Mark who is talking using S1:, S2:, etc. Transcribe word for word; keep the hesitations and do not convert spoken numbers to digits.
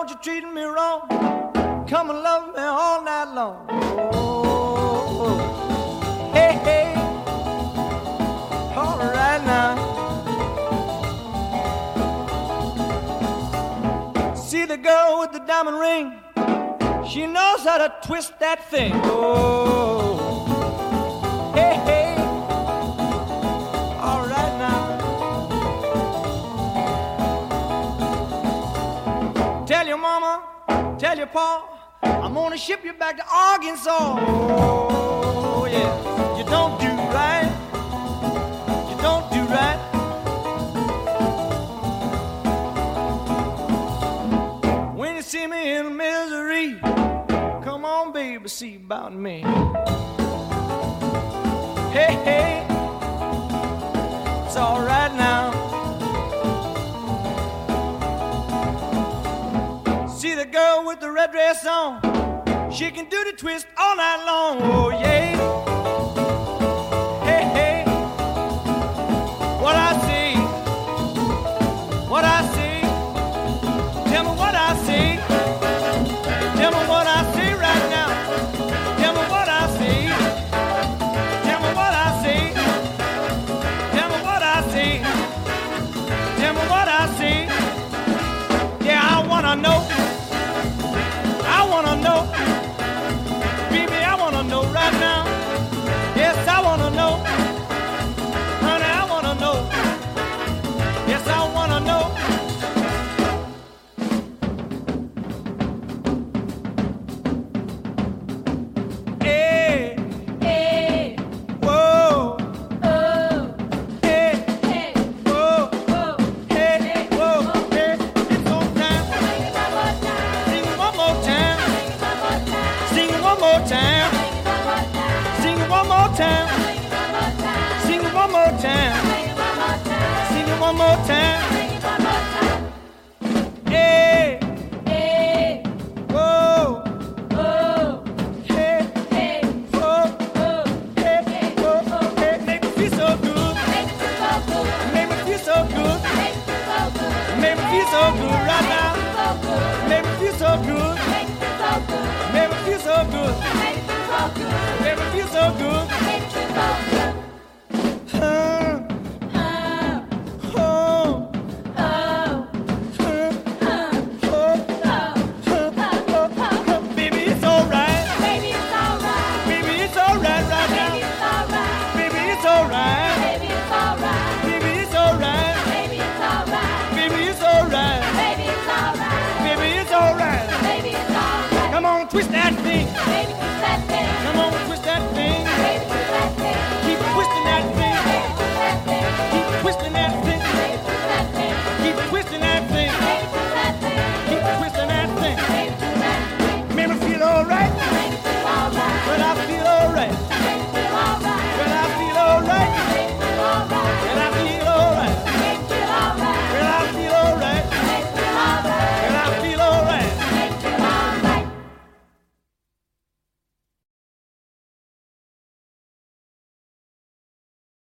S1: don't you treat me wrong. Come and love me all night long. Oh, hey, hey. All right now. See the girl with the diamond ring. She knows how to twist that thing. Oh, hey, hey. All right now. Tell your mama, tell your pa, I'm gonna ship you back to Arkansas. Oh, yeah. You don't do right. You don't do right. When you see me in misery, come on, baby, see about me. Hey, hey. It's all right now. See the girl with the red dress on. She can do the twist all night long. Oh, yeah. Hey, hey. What I see. What I see. Tell me what I see. Tell me what I see right now. Tell me what I see. Tell me what I see. Tell me what I see. Tell me what I see. Yeah, I wanna know. I wanna know. Baby, I wanna know right now. Yes, I wanna know. Honey, I wanna know. Yes, I wanna know. Hey,
S2: Hey,
S1: whoa,
S2: oh,
S1: hey,
S2: hey,
S1: whoa,
S2: oh,
S1: hey, whoa, hey. It's on time.
S2: sing it one more time,
S1: Sing it one more time.
S2: sing it one more time,
S1: Sing it one more time.
S2: sing it one more time,
S1: Sing it one more time.
S2: sing it one more time,
S1: Sing it one more time. Hey,
S2: hey,
S1: whoa,
S2: oh,
S1: hey,
S2: hey,
S1: whoa,
S2: oh,
S1: hey, whoa, hey. Make me feel so good.
S2: make it so good,
S1: Make me feel so good.
S2: make it so good,
S1: Make me feel so good right now.
S2: so good,
S1: Make me feel so good.
S2: make it so good,
S1: Make me feel so good.
S2: make it so good,
S1: Make me feel so good.